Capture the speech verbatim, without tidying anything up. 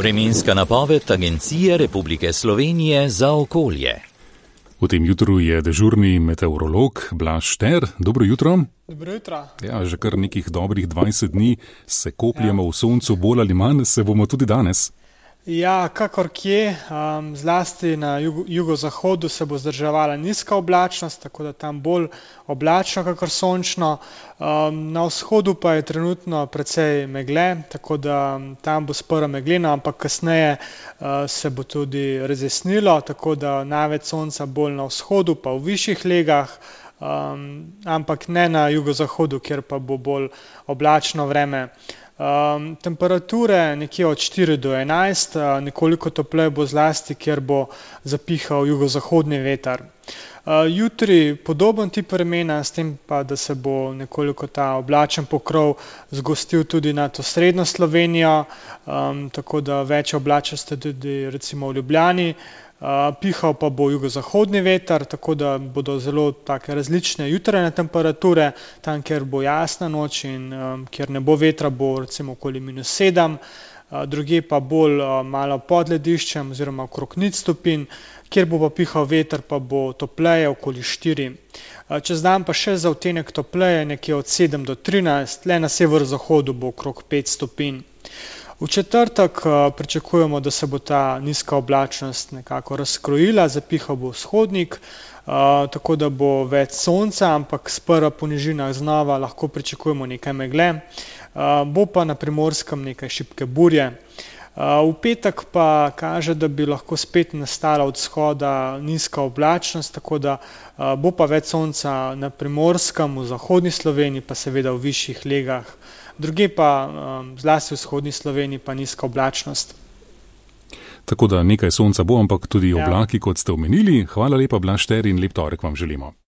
Vremenska napoved Agencije Republike Slovenije za okolje. V tem jutru je dežurni meteorolog Blaž Šter. Dobro jutro. Dobro jutro. Ja, že kar nekih dobrih dvajset dni se kopljemo ja. v soncu, bolj ali manj se bomo tudi danes. Ja, kakor kje, um, zlasti na jugo, jugozahodu se bo zdrževala nizka oblačnost, tako da tam bolj oblačno, kakor sončno. Um, na vzhodu pa je trenutno precej megle, tako da tam bo sprva megleno, ampak kasneje uh, se bo tudi razjasnilo, tako da največ sonca bolj na vzhodu, pa v višjih legah, um, ampak ne na jugozahodu, kjer pa bo bolj oblačno vreme. Um, temperature nekje od štiri do enajst, uh, nekoliko topleje bo zlasti, ker bo zapihal jugozahodni veter. Uh, jutri podoben tip vremena, s tem pa, da se bo nekoliko ta oblačen pokrov zgostil tudi nad osrednjo Slovenijo, um, tako da več oblačnosti tudi recimo v Ljubljani. Uh, pihal pa bo jugozahodni veter, tako da bodo zelo take različne jutranje temperature, tam kjer bo jasna noč in um, kjer ne bo vetra, bo recimo okoli minus sedem, uh, drugje pa bolj uh, malo pod lediščem oziroma okrog nič stopinj, kjer bo pa pihal veter, pa bo topleje okoli štiri. Uh, čez dan pa še za odtenek topleje, nekje od sedem do trinajst, le na severozahodu bo okrog pet stopinj. V četrtek pričakujemo, da se bo ta nizka oblačnost nekako razkrojila, zapihal bo vzhodnik, tako da bo več sonca, ampak sprva po nižinah znova lahko pričakujemo nekaj megle, bo pa na Primorskem nekaj šibke burje. V petek pa kaže, da bi lahko spet nastala od vzhoda nizka oblačnost, tako da bo pa več sonca na Primorskem, v zahodni Sloveniji, pa seveda v višjih legah. Druge pa, zlasti v vzhodni Sloveniji, pa nizka oblačnost. Tako da nekaj sonca bo, ampak tudi oblaki, ja. kot ste omenili. Hvala lepa, Blaž Šter, in lep torek vam želimo.